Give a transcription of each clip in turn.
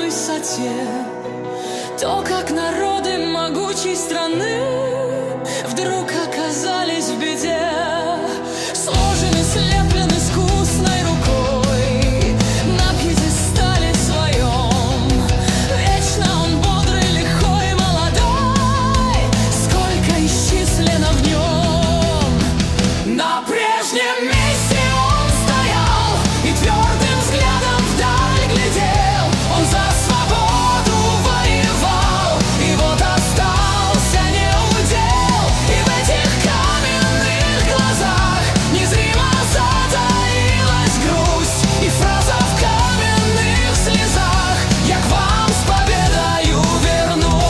высоте. То, как народы могучей страны вдруг оказались в беде, сложены, слеплены искусной рукой на пьедестале своем. Вечно он бодрый, лихой, молодой, сколько исчислено в нем. На прежнем месте он стоял и твердым взглядом вдаль глядел. Он за свободу воевал, и вот остался неудел. И в этих каменных глазах незримо затаилась грусть, и фраза в каменных слезах: «Я к вам с победою вернусь».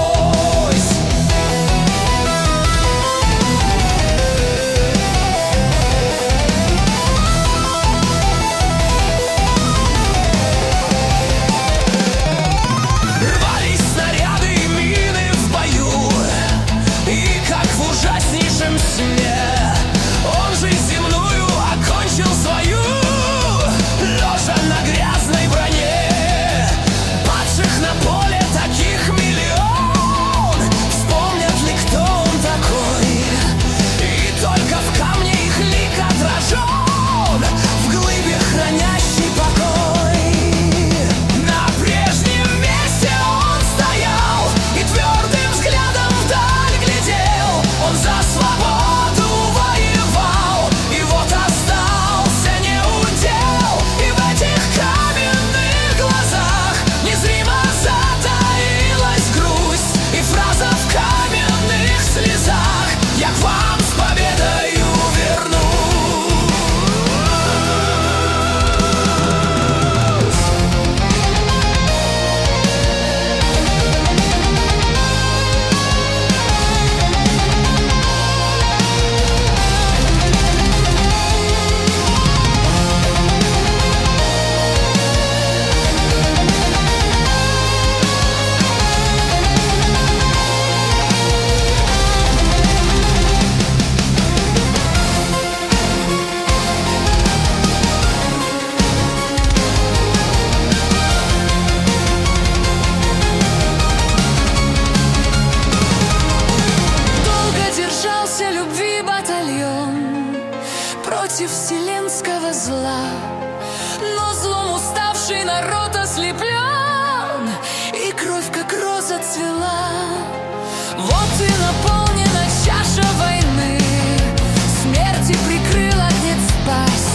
Рвались снаряды и мины в бою, и как в ужаснейшем сне он жизнь земную окончил свою, лежа на грязной броне. Падших на поле таких миллион, вспомнят ли, кто он такой? И только в камне их лик отражен, в глыбе хранящий покой. На прежнем месте он стоял и твердым взглядом вдаль глядел. Он за свободу воевал, и вот остался неудел. И в этих каменных глазах незримо затаилась грусть, и фраза в каменных слезах: «Я к вам с победою вернусь». Долго держался любви батальон против вселенского зла, но злом уставший народ ослеплен, и кровь как роза цвела. Вот и наполнена чаша войны, смерти прикрыл огнец спас.